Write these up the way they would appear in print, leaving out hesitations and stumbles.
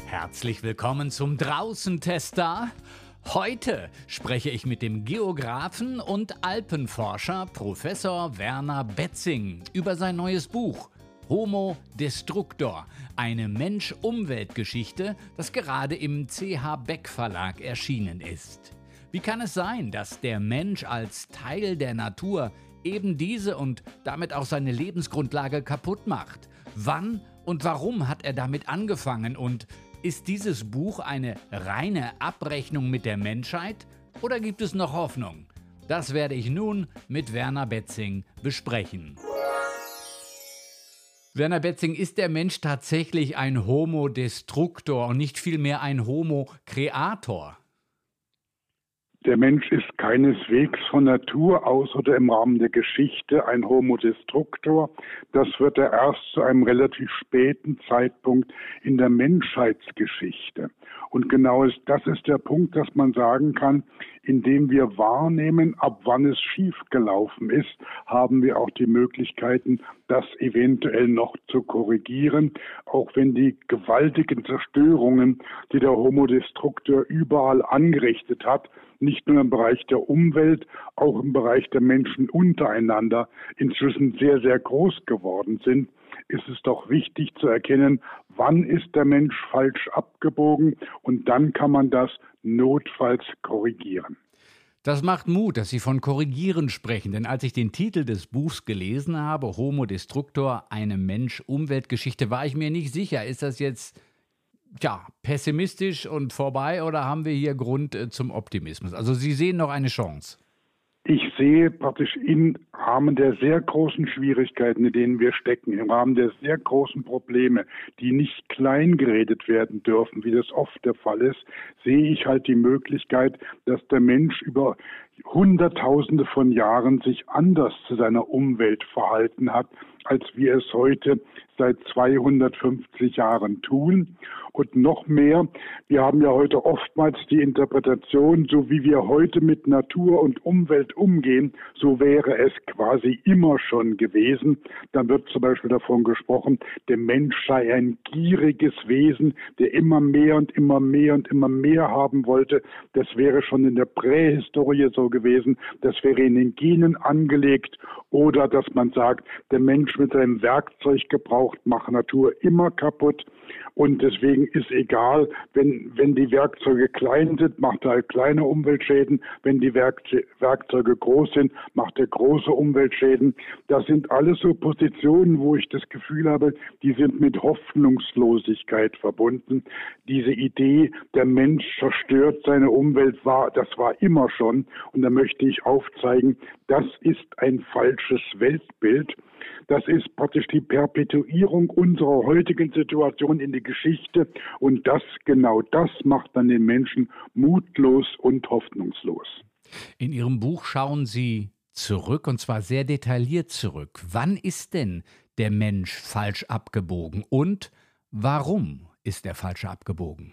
Herzlich willkommen zum Draußen-Tester. Heute spreche ich mit dem Geographen und Alpenforscher Professor Werner Betzing über sein neues Buch Homo Destructor, eine Mensch-Umwelt-Geschichte, das gerade im CH Beck Verlag erschienen ist. Wie kann es sein, dass der Mensch als Teil der Natur eben diese und damit auch seine Lebensgrundlage kaputt macht? Wann und warum hat er damit angefangen und ist dieses Buch eine reine Abrechnung mit der Menschheit oder gibt es noch Hoffnung? Das werde ich nun mit Werner Betzing besprechen. Werner Betzing, ist der Mensch tatsächlich ein Homo Destructor und nicht vielmehr ein Homo Creator? Der Mensch ist keineswegs von Natur aus oder im Rahmen der Geschichte ein Homo Destructor. Das wird er erst zu einem relativ späten Zeitpunkt in der Menschheitsgeschichte. Und genau das ist der Punkt, dass man sagen kann, indem wir wahrnehmen, ab wann es schiefgelaufen ist, haben wir auch die Möglichkeiten, das eventuell noch zu korrigieren, auch wenn die gewaltigen Zerstörungen, die der Homo Destructor überall angerichtet hat, nicht nur im Bereich der Umwelt, auch im Bereich der Menschen untereinander inzwischen sehr, sehr groß geworden sind, ist es doch wichtig zu erkennen, wann ist der Mensch falsch abgebogen und dann kann man das notfalls korrigieren. Das macht Mut, dass Sie von Korrigieren sprechen, denn als ich den Titel des Buchs gelesen habe, Homo Destructor, eine Mensch-Umwelt-Geschichte, war ich mir nicht sicher, ist das jetzt pessimistisch und vorbei oder haben wir hier Grund zum Optimismus? Also Sie sehen noch eine Chance. Ich sehe praktisch im Rahmen der sehr großen Schwierigkeiten, in denen wir stecken, im Rahmen der sehr großen Probleme, die nicht klein geredet werden dürfen, wie das oft der Fall ist, sehe ich halt die Möglichkeit, dass der Mensch über Hunderttausende von Jahren sich anders zu seiner Umwelt verhalten hat, als wir es heute seit 250 Jahren tun. Und noch mehr, wir haben ja heute oftmals die Interpretation, so wie wir heute mit Natur und Umwelt umgehen, so wäre es quasi immer schon gewesen. Dann wird zum Beispiel davon gesprochen, der Mensch sei ein gieriges Wesen, der immer mehr und immer mehr und immer mehr haben wollte. Das wäre schon in der Prähistorie so gewesen, das wäre in den Genen angelegt. Oder dass man sagt, der Mensch mit seinem Werkzeuggebrauch macht Natur immer kaputt. Und deswegen ist egal, wenn die Werkzeuge klein sind, macht er halt kleine Umweltschäden. Wenn die Werkzeuge groß sind, macht er große Umweltschäden. Das sind alles so Positionen, wo ich das Gefühl habe, die sind mit Hoffnungslosigkeit verbunden. Diese Idee, der Mensch zerstört seine Umwelt, das war immer schon. Und da möchte ich aufzeigen, das ist ein falsches Weltbild. Das ist praktisch die Perpetuierung unserer heutigen Situation in die Geschichte und genau das macht dann den Menschen mutlos und hoffnungslos. In Ihrem Buch schauen Sie zurück und zwar sehr detailliert zurück. Wann ist denn der Mensch falsch abgebogen und warum ist er falsch abgebogen?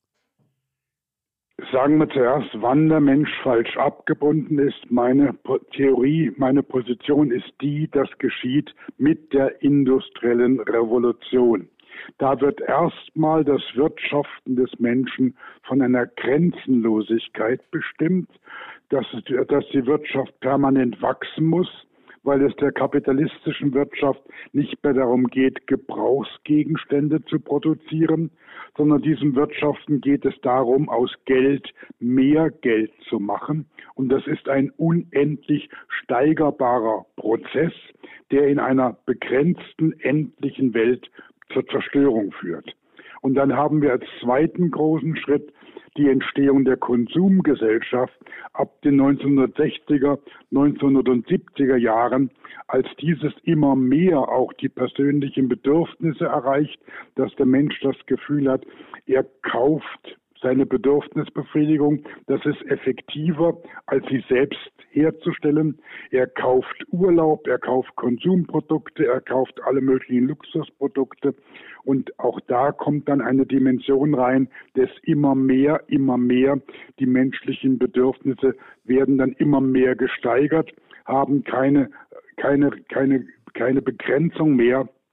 Sagen wir zuerst, wann der Mensch falsch abgebunden ist. Meine Theorie, meine Position ist die, das geschieht mit der industriellen Revolution. Da wird erstmal das Wirtschaften des Menschen von einer Grenzenlosigkeit bestimmt, dass die Wirtschaft permanent wachsen muss, weil es der kapitalistischen Wirtschaft nicht mehr darum geht, Gebrauchsgegenstände zu produzieren, sondern diesem Wirtschaften geht es darum, aus Geld mehr Geld zu machen. Und das ist ein unendlich steigerbarer Prozess, der in einer begrenzten, endlichen Welt zur Zerstörung führt. Und dann haben wir als zweiten großen Schritt die Entstehung der Konsumgesellschaft ab den 1960er, 1970er Jahren, als dieses immer mehr auch die persönlichen Bedürfnisse erreicht, dass der Mensch das Gefühl hat, er kauft seine Bedürfnisbefriedigung, das ist effektiver, als sie selbst herzustellen. Er kauft Urlaub, er kauft Konsumprodukte, er kauft alle möglichen Luxusprodukte. Und auch da kommt dann eine Dimension rein, des immer mehr. Die menschlichen Bedürfnisse werden dann immer mehr gesteigert, haben keine Begrenzung mehr.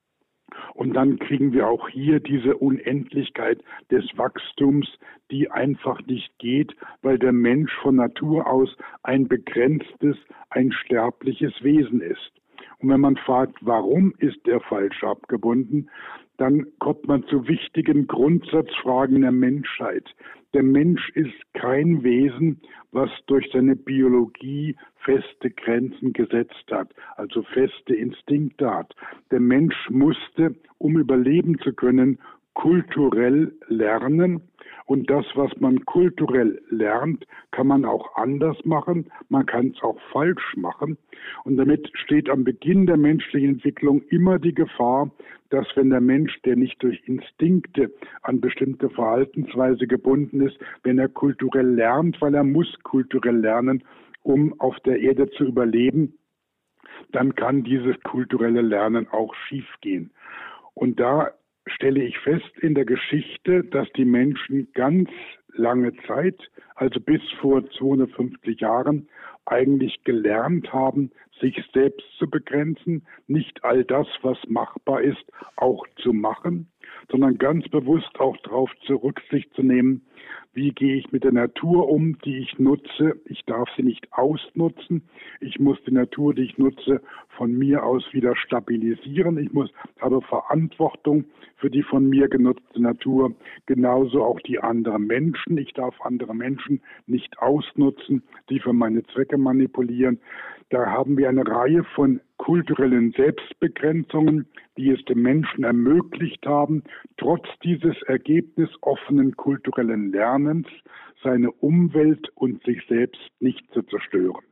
Und dann kriegen wir auch hier diese Unendlichkeit des Wachstums, die einfach nicht geht, weil der Mensch von Natur aus ein begrenztes, ein sterbliches Wesen ist. Und wenn man fragt, warum ist er falsch abgebunden, dann kommt man zu wichtigen Grundsatzfragen der Menschheit. Der Mensch ist kein Wesen, was durch seine Biologie feste Grenzen gesetzt hat, also feste Instinkte hat. Der Mensch musste, um überleben zu können, kulturell lernen. Und das, was man kulturell lernt, kann man auch anders machen. Man kann es auch falsch machen. Und damit steht am Beginn der menschlichen Entwicklung immer die Gefahr, dass wenn der Mensch, der nicht durch Instinkte an bestimmte Verhaltensweise gebunden ist, wenn er kulturell lernt, weil er muss kulturell lernen, um auf der Erde zu überleben, dann kann dieses kulturelle Lernen auch schiefgehen. Und da stelle ich fest in der Geschichte, dass die Menschen ganz lange Zeit, also bis vor 250 Jahren, eigentlich gelernt haben, sich selbst zu begrenzen, nicht all das, was machbar ist, auch zu machen, sondern ganz bewusst auch darauf Rücksicht zu nehmen, wie gehe ich mit der Natur um, die ich nutze. Ich darf sie nicht ausnutzen. Ich muss die Natur, die ich nutze, von mir aus wieder stabilisieren. Habe Verantwortung für die von mir genutzte Natur. Genauso auch die anderen Menschen. Ich darf andere Menschen nicht ausnutzen, die für meine Zwecke manipulieren. Da haben wir eine Reihe von kulturellen Selbstbegrenzungen, die es dem Menschen ermöglicht haben, trotz dieses ergebnisoffenen kulturellen Lernens seine Umwelt und sich selbst nicht zu zerstören.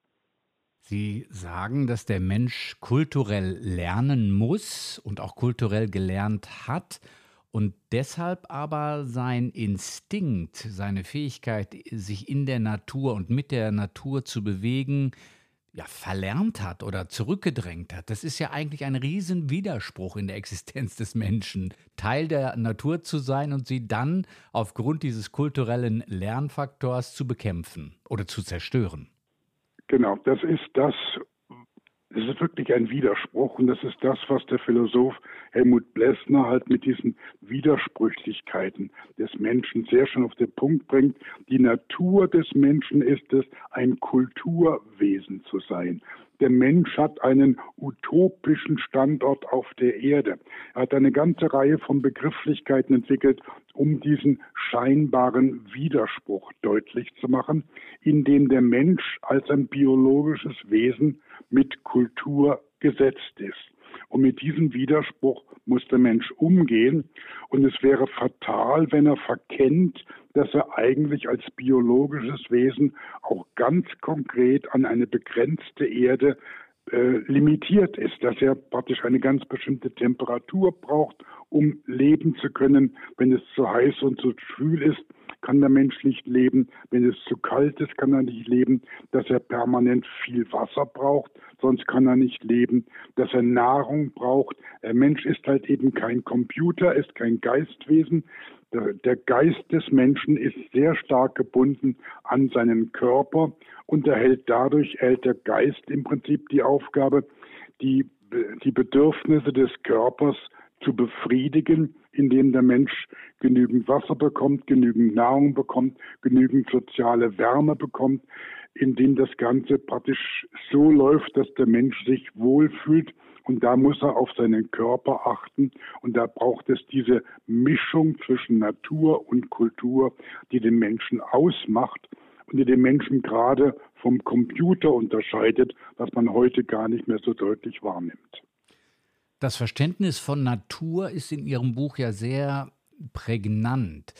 Sie sagen, dass der Mensch kulturell lernen muss und auch kulturell gelernt hat und deshalb aber sein Instinkt, seine Fähigkeit, sich in der Natur und mit der Natur zu bewegen, ja, verlernt hat oder zurückgedrängt hat. Das ist ja eigentlich ein Riesenwiderspruch in der Existenz des Menschen, Teil der Natur zu sein und sie dann aufgrund dieses kulturellen Lernfaktors zu bekämpfen oder zu zerstören. Genau, das ist wirklich ein Widerspruch und das ist das, was der Philosoph Helmut Plessner halt mit diesen Widersprüchlichkeiten des Menschen sehr schön auf den Punkt bringt. Die Natur des Menschen ist es, ein Kulturwesen zu sein. Der Mensch hat einen utopischen Standort auf der Erde. Er hat eine ganze Reihe von Begrifflichkeiten entwickelt, um diesen scheinbaren Widerspruch deutlich zu machen, in dem der Mensch als ein biologisches Wesen mit Kultur gesetzt ist. Und mit diesem Widerspruch muss der Mensch umgehen. Und es wäre fatal, wenn er verkennt, dass er eigentlich als biologisches Wesen auch ganz konkret an eine begrenzte Erde limitiert ist, dass er praktisch eine ganz bestimmte Temperatur braucht, um leben zu können. Wenn es zu heiß und zu schwül ist, kann der Mensch nicht leben. Wenn es zu kalt ist, kann er nicht leben. Dass er permanent viel Wasser braucht, sonst kann er nicht leben. Dass er Nahrung braucht. Der Mensch ist halt eben kein Computer, ist kein Geistwesen. Der Geist des Menschen ist sehr stark gebunden an seinen Körper und erhält der Geist im Prinzip die Aufgabe, die Bedürfnisse des Körpers zu befriedigen, indem der Mensch genügend Wasser bekommt, genügend Nahrung bekommt, genügend soziale Wärme bekommt, indem das Ganze praktisch so läuft, dass der Mensch sich wohlfühlt. Und da muss er auf seinen Körper achten. Und da braucht es diese Mischung zwischen Natur und Kultur, die den Menschen ausmacht und die den Menschen gerade vom Computer unterscheidet, was man heute gar nicht mehr so deutlich wahrnimmt. Das Verständnis von Natur ist in Ihrem Buch ja sehr prägnant.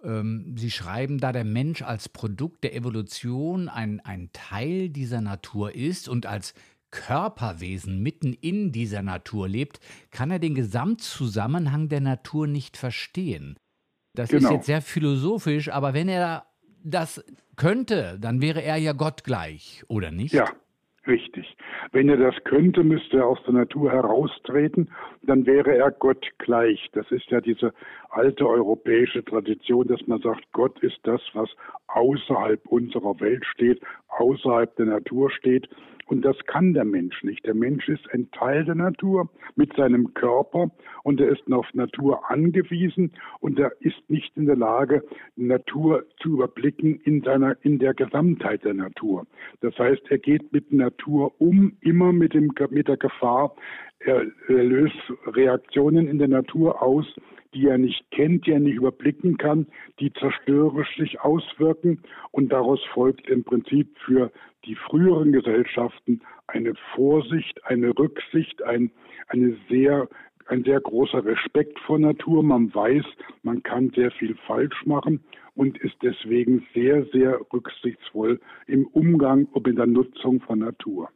Sie schreiben, da der Mensch als Produkt der Evolution ein Teil dieser Natur ist und als Körperwesen mitten in dieser Natur lebt, kann er den Gesamtzusammenhang der Natur nicht verstehen. Das ist jetzt sehr philosophisch, aber wenn er das könnte, dann wäre er ja gottgleich, oder nicht? Ja, richtig. Wenn er das könnte, müsste er aus der Natur heraustreten, dann wäre er Gott gleich. Das ist ja diese alte europäische Tradition, dass man sagt, Gott ist das, was außerhalb unserer Welt steht, außerhalb der Natur steht. Und das kann der Mensch nicht. Der Mensch ist ein Teil der Natur mit seinem Körper und er ist auf Natur angewiesen und er ist nicht in der Lage, die Natur zu überblicken in der Gesamtheit der Natur. Das heißt, er geht mit Natur um, immer mit der Gefahr. Er löst Reaktionen in der Natur aus, die er nicht kennt, die er nicht überblicken kann, die zerstörerisch sich auswirken. Und daraus folgt im Prinzip für die früheren Gesellschaften eine Vorsicht, eine Rücksicht, ein sehr großer Respekt vor Natur. Man weiß, man kann sehr viel falsch machen und ist deswegen sehr, sehr rücksichtsvoll im Umgang und in der Nutzung von Natur.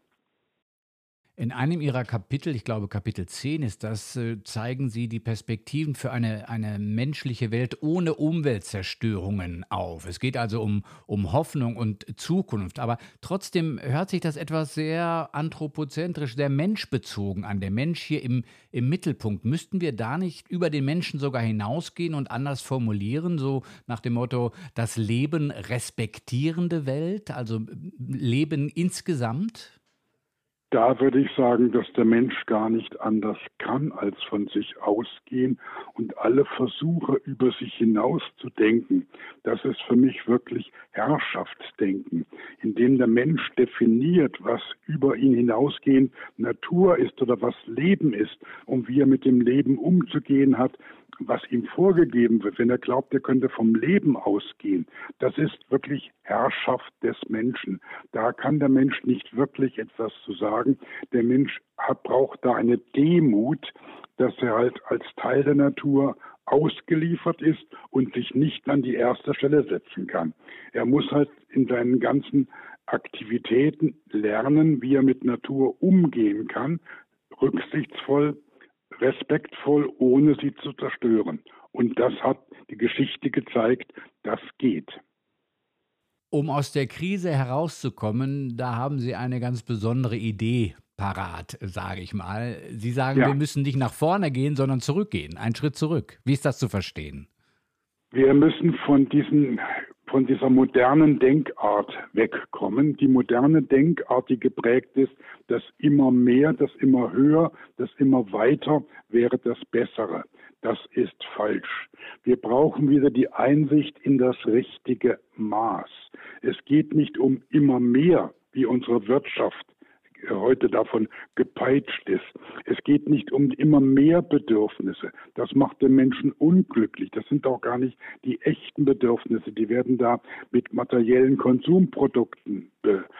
In einem Ihrer Kapitel, ich glaube Kapitel 10 ist das, zeigen Sie die Perspektiven für eine menschliche Welt ohne Umweltzerstörungen auf. Es geht also um Hoffnung und Zukunft, aber trotzdem hört sich das etwas sehr anthropozentrisch, sehr menschbezogen an. Der Mensch hier im Mittelpunkt. Müssten wir da nicht über den Menschen sogar hinausgehen und anders formulieren, so nach dem Motto, das Leben respektierende Welt, also Leben insgesamt? Da würde ich sagen, dass der Mensch gar nicht anders kann, als von sich ausgehen und alle Versuche über sich hinaus zu denken. Das ist für mich wirklich Herrschaftsdenken, indem der Mensch definiert, was über ihn hinausgehend Natur ist oder was Leben ist und wie er mit dem Leben umzugehen hat, was ihm vorgegeben wird, wenn er glaubt, er könnte vom Leben ausgehen. Das ist wirklich Herrschaft des Menschen. Da kann der Mensch nicht wirklich etwas zu sagen. Der Mensch braucht da eine Demut, dass er halt als Teil der Natur ausgeliefert ist und sich nicht an die erste Stelle setzen kann. Er muss halt in seinen ganzen Aktivitäten lernen, wie er mit Natur umgehen kann, rücksichtsvoll, respektvoll, ohne sie zu zerstören. Und das hat die Geschichte gezeigt, das geht. Um aus der Krise herauszukommen, da haben Sie eine ganz besondere Idee parat, sage ich mal. Sie sagen, wir müssen nicht nach vorne gehen, sondern zurückgehen, einen Schritt zurück. Wie ist das zu verstehen? Wir müssen von dieser modernen Denkart wegkommen. Die moderne Denkart, die geprägt ist, das immer mehr, das immer höher, das immer weiter wäre das Bessere. Das ist falsch. Wir brauchen wieder die Einsicht in das richtige Maß. Es geht nicht um immer mehr, wie unsere Wirtschaft heute davon gepeitscht ist. Es geht nicht um immer mehr Bedürfnisse. Das macht den Menschen unglücklich. Das sind auch gar nicht die echten Bedürfnisse. Die werden da mit materiellen Konsumprodukten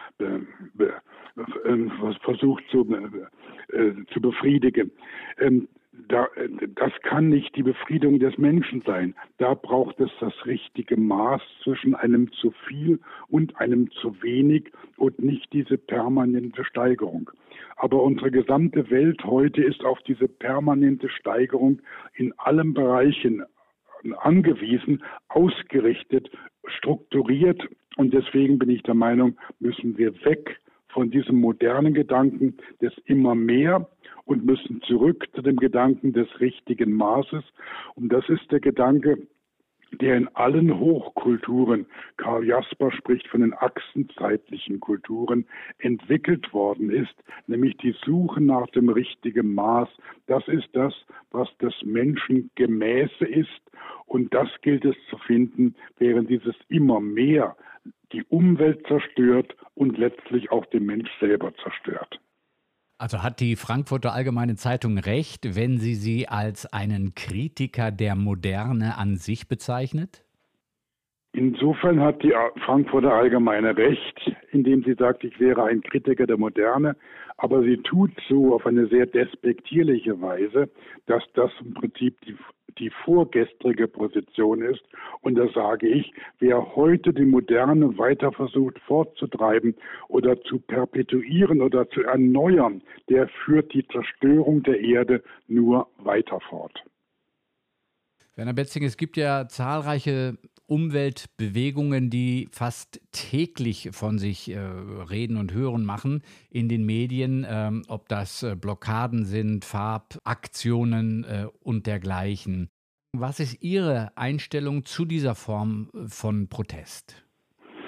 versucht zu befriedigen. Das kann nicht die Befriedigung des Menschen sein. Da braucht es das richtige Maß zwischen einem zu viel und einem zu wenig und nicht diese permanente Steigerung. Aber unsere gesamte Welt heute ist auf diese permanente Steigerung in allen Bereichen angewiesen, ausgerichtet, strukturiert. Und deswegen bin ich der Meinung, müssen wir weg von diesem modernen Gedanken des immer mehr und müssen zurück zu dem Gedanken des richtigen Maßes. Und das ist der Gedanke, der in allen Hochkulturen, Karl Jasper spricht von den achsenzeitlichen Kulturen, entwickelt worden ist, nämlich die Suche nach dem richtigen Maß. Das ist das, was des Menschen Gemäße ist. Und das gilt es zu finden, während dieses immer mehr die Umwelt zerstört und letztlich auch den Mensch selber zerstört. Also hat die Frankfurter Allgemeine Zeitung recht, wenn sie als einen Kritiker der Moderne an sich bezeichnet? Insofern hat die Frankfurter Allgemeine recht, indem sie sagt, ich wäre ein Kritiker der Moderne, aber sie tut so auf eine sehr despektierliche Weise, dass das im Prinzip die vorgestrige Position ist. Und da sage ich, wer heute die Moderne weiter versucht fortzutreiben oder zu perpetuieren oder zu erneuern, der führt die Zerstörung der Erde nur weiter fort. Werner Betzing, es gibt ja zahlreiche Umweltbewegungen, die fast täglich von sich reden und hören machen in den Medien, ob das Blockaden sind, Farbaktionen und dergleichen. Was ist Ihre Einstellung zu dieser Form von Protest?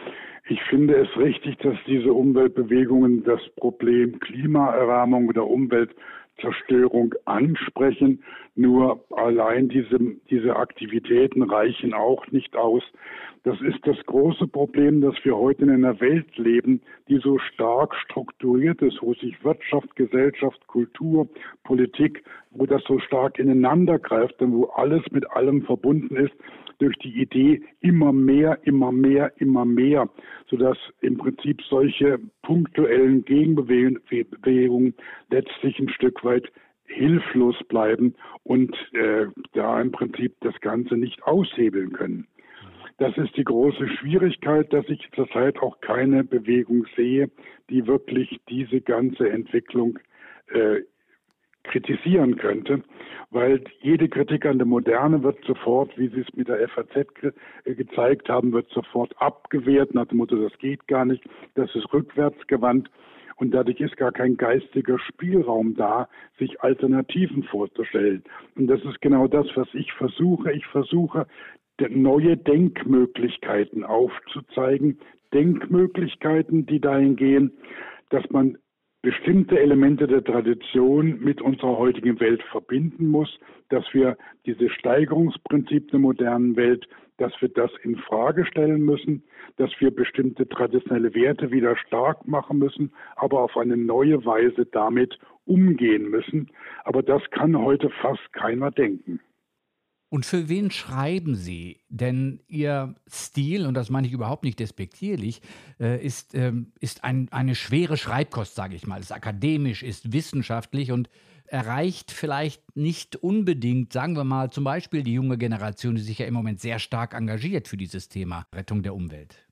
Ich finde es richtig, dass diese Umweltbewegungen das Problem Klimaerwärmung oder Umweltzerstörung ansprechen. Nur allein diese Aktivitäten reichen auch nicht aus. Das ist das große Problem, dass wir heute in einer Welt leben, die so stark strukturiert ist, wo sich Wirtschaft, Gesellschaft, Kultur, Politik, wo das so stark ineinander greift und wo alles mit allem verbunden ist durch die Idee immer mehr, immer mehr, immer mehr, sodass im Prinzip solche punktuellen Gegenbewegungen letztlich ein Stück weit hilflos bleiben und da im Prinzip das Ganze nicht aushebeln können. Das ist die große Schwierigkeit, dass ich zurzeit auch keine Bewegung sehe, die wirklich diese ganze Entwicklung kritisieren könnte, weil jede Kritik an der Moderne wird sofort, wie Sie es mit der FAZ gezeigt haben, wird sofort abgewehrt nach dem Motto, das geht gar nicht, das ist rückwärtsgewandt. Und dadurch ist gar kein geistiger Spielraum da, sich Alternativen vorzustellen. Und das ist genau das, was ich versuche. Ich versuche, neue Denkmöglichkeiten aufzuzeigen. Denkmöglichkeiten, die dahin gehen, dass man bestimmte Elemente der Tradition mit unserer heutigen Welt verbinden muss, dass wir dieses Steigerungsprinzip der modernen Welt, dass wir das in Frage stellen müssen, dass wir bestimmte traditionelle Werte wieder stark machen müssen, aber auf eine neue Weise damit umgehen müssen. Aber das kann heute fast keiner denken. Und für wen schreiben Sie? Denn Ihr Stil, und das meine ich überhaupt nicht despektierlich, ist eine schwere Schreibkost, sage ich mal. Ist akademisch, ist wissenschaftlich und erreicht vielleicht nicht unbedingt, sagen wir mal, zum Beispiel die junge Generation, die sich ja im Moment sehr stark engagiert für dieses Thema Rettung der Umwelt.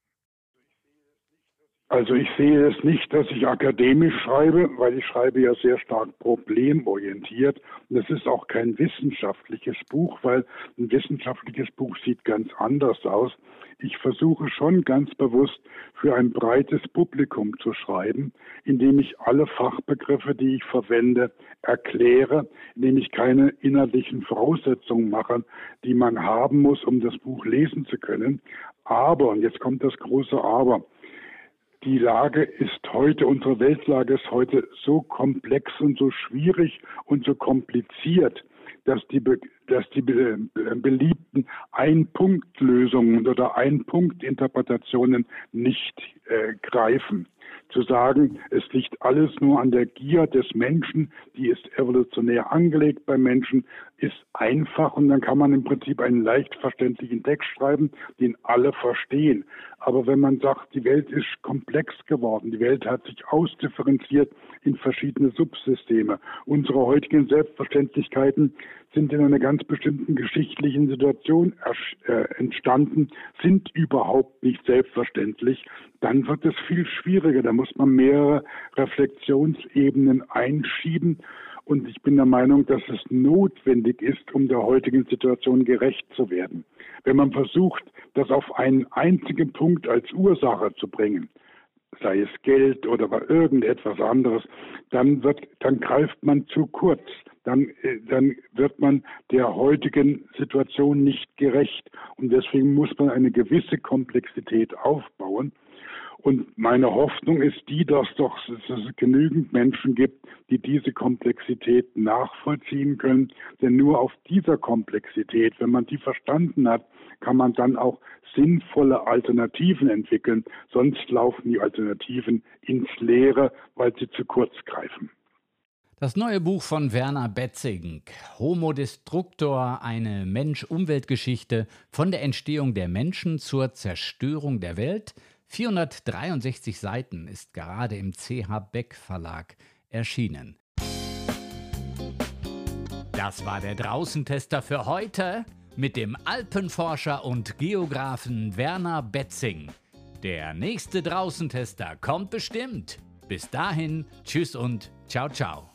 Also ich sehe es nicht, dass ich akademisch schreibe, weil ich schreibe ja sehr stark problemorientiert. Und es ist auch kein wissenschaftliches Buch, weil ein wissenschaftliches Buch sieht ganz anders aus. Ich versuche schon ganz bewusst für ein breites Publikum zu schreiben, indem ich alle Fachbegriffe, die ich verwende, erkläre, indem ich keine inhaltlichen Voraussetzungen mache, die man haben muss, um das Buch lesen zu können. Aber, und jetzt kommt das große Aber, die Lage ist heute, unsere Weltlage ist heute so komplex und so schwierig und so kompliziert, dass die beliebten Ein-Punkt-Lösungen oder Ein-Punkt-Interpretationen nicht greifen. Zu sagen, es liegt alles nur an der Gier des Menschen, die ist evolutionär angelegt beim Menschen, ist einfach und dann kann man im Prinzip einen leicht verständlichen Text schreiben, den alle verstehen. Aber wenn man sagt, die Welt ist komplex geworden, die Welt hat sich ausdifferenziert in verschiedene Subsysteme. Unsere heutigen Selbstverständlichkeiten sind in einer ganz bestimmten geschichtlichen Situation entstanden, sind überhaupt nicht selbstverständlich, dann wird es viel schwieriger. Da muss man mehrere Reflexionsebenen einschieben. Und ich bin der Meinung, dass es notwendig ist, um der heutigen Situation gerecht zu werden. Wenn man versucht, das auf einen einzigen Punkt als Ursache zu bringen, sei es Geld oder irgendetwas anderes, dann greift man zu kurz. Dann wird man der heutigen Situation nicht gerecht. Und deswegen muss man eine gewisse Komplexität aufbauen. Und meine Hoffnung ist die, dass es genügend Menschen gibt, die diese Komplexität nachvollziehen können. Denn nur auf dieser Komplexität, wenn man die verstanden hat, kann man dann auch sinnvolle Alternativen entwickeln. Sonst laufen die Alternativen ins Leere, weil sie zu kurz greifen. Das neue Buch von Werner Betzing, Homo Destructor, eine Mensch-Umwelt-Geschichte von der Entstehung der Menschen zur Zerstörung der Welt, 463 Seiten, ist gerade im CH Beck Verlag erschienen. Das war der Draußentester für heute mit dem Alpenforscher und Geographen Werner Betzing. Der nächste Draußentester kommt bestimmt. Bis dahin, tschüss und ciao, ciao.